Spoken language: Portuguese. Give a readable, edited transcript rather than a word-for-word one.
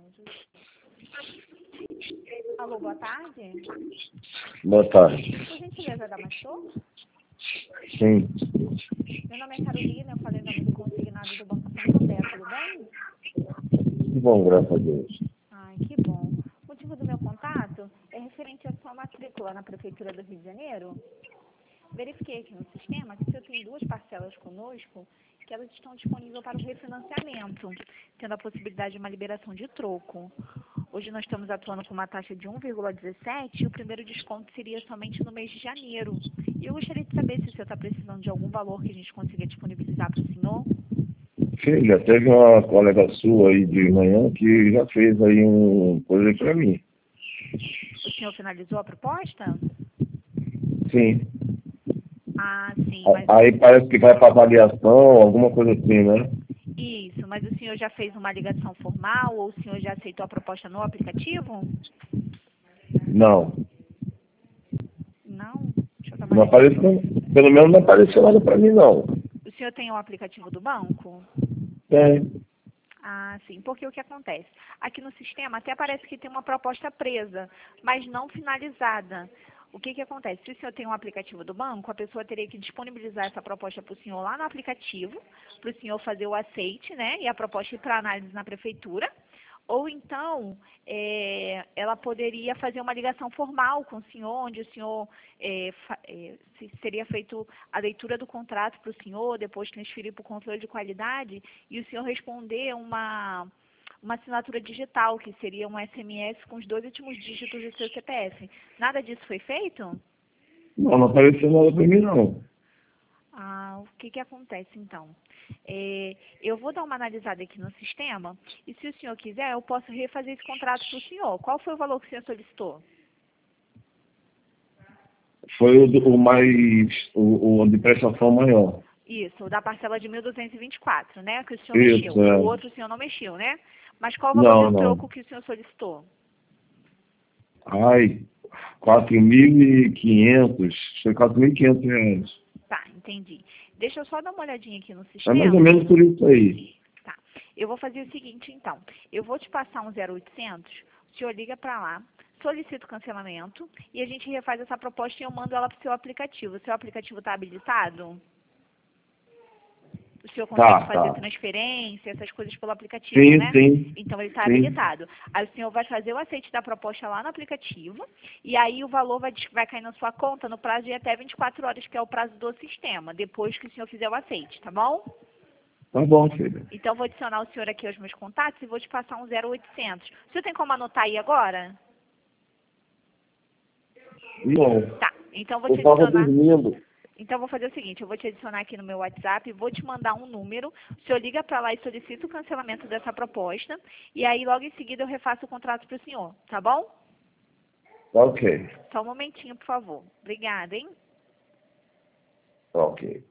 Alô, boa tarde. Boa tarde. Por gentileza, Damastor? Sim. Meu nome é Carolina, eu falei em nome do consignado do Banco Santander, tudo bem? Que bom, graças a Deus. Ai, que bom. O motivo do meu contato é referente à sua matrícula na Prefeitura do Rio de Janeiro. Verifiquei aqui no sistema que o senhor tem 2 parcelas conosco, que elas estão disponíveis para o refinanciamento, tendo a possibilidade de uma liberação de troco. Hoje nós estamos atuando com uma taxa de 1,17 e o primeiro desconto seria somente no mês de janeiro. E eu gostaria de saber se o senhor está precisando de algum valor que a gente consiga disponibilizar para o senhor. Sim, já teve uma colega sua aí de manhã que já fez aí um coisa para mim. O senhor finalizou a proposta? Sim. Ah, sim, mas... Aí parece que vai para avaliação, alguma coisa assim, né? Isso, mas o senhor já fez uma ligação formal ou o senhor já aceitou a proposta no aplicativo? Não. Não? Deixa eu dar uma Não olhadinha. apareceu, pelo menos não apareceu nada para mim, não. O senhor tem o aplicativo do banco? Tem. Ah, sim, porque o que acontece? Aqui no sistema até parece que tem uma proposta presa, mas não finalizada. O que acontece? Se o senhor tem um aplicativo do banco, a pessoa teria que disponibilizar essa proposta para o senhor lá no aplicativo, para o senhor fazer o aceite, né, e a proposta ir para análise na prefeitura. Ou então, ela poderia fazer uma ligação formal com o senhor, onde o senhor seria feito a leitura do contrato para o senhor, depois transferir para o controle de qualidade, e o senhor responder uma assinatura digital, que seria um SMS com os 2 últimos dígitos do seu CPF. Nada disso foi feito? Não apareceu nada para mim, não. Ah, o que acontece então? Eu vou dar uma analisada aqui no sistema e se o senhor quiser, eu posso refazer esse contrato para o senhor. Qual foi o valor que o senhor solicitou? Foi o de prestação maior. Isso, o da parcela de 1.224, né? Que o senhor Isso, mexeu. O é. outro o senhor não mexeu, né? Mas qual o valor Não, do não. troco que o senhor solicitou? Ai, 4.500, foi 4.500 reais. Tá, entendi. Deixa eu só dar uma olhadinha aqui no É mais ou sistema. menos por isso aí. Tá. Eu vou fazer o seguinte, então. Eu vou te passar um 0800, o senhor liga para lá, solicita o cancelamento e a gente refaz essa proposta e eu mando ela para o seu aplicativo. O seu aplicativo está habilitado? O senhor consegue fazer Tá. transferência, essas coisas pelo aplicativo, Sim, né? sim, Então, ele está sim. habilitado. Aí o senhor vai fazer o aceite da proposta lá no aplicativo e aí o valor vai cair na sua conta no prazo de até 24 horas, que é o prazo do sistema, depois que o senhor fizer o aceite, tá bom? Tá bom, filha. Então, vou adicionar o senhor aqui aos meus contatos e vou te passar um 0800. O senhor tem como anotar aí agora? Não, Tá. Então, vou eu te tava adicionar. dormindo. Então, vou fazer o seguinte, eu vou te adicionar aqui no meu WhatsApp, vou te mandar um número, o senhor liga para lá e solicita o cancelamento dessa proposta, e aí logo em seguida eu refaço o contrato para o senhor, tá bom? Ok, Só um momentinho, por favor. Obrigada, hein? ok.